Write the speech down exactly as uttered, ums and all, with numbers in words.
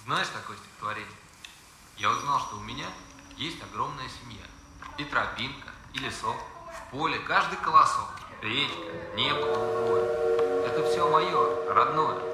Знаешь такое стихотворение? Я узнал, что у меня есть огромная семья. И тропинка, и лесок, в поле каждый колосок, речка, небо голубое. Это все мое, родное.